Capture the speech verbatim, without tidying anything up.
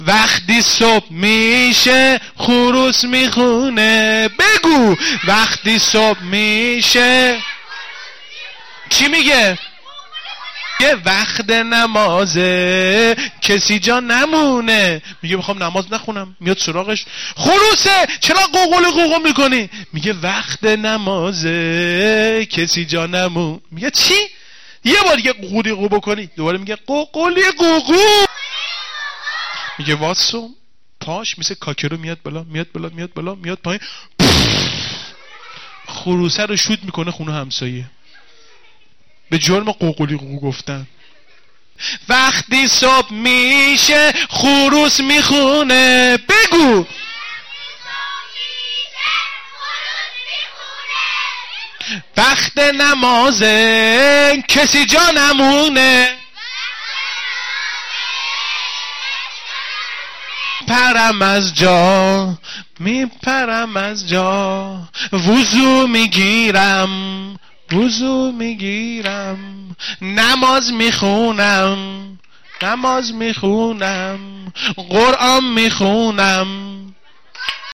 وقتی صبح میشه خروس میخونه. بگو وقتی صبح میشه چی میگه؟ یه وقت نمازه کسی جا نمونه. میگه میخوام نماز نخونم. میاد سراغش خروسه چرا قوقل قوقل میکنی؟ میگه وقت نمازه کسی جا نمون. میگه چی؟ یه بار دیگه قوقلی قو بکنی دوباره میگه قوقلی قوقو. میگه واسو پاش مثل کاکرو میاد بالا میاد بالا میاد بالا میاد پایین. خروسه رو شوت میکنه خونه همسایه به جرم قوقلی قو گفتن. وقتی صبح میشه خروس میخونه. بگو وقت نمازه کسی جا نمونه. پرم از جا میپرم از جا وضو میگیرم وضو میگیرم نماز میخونم نماز میخونم قرآن میخونم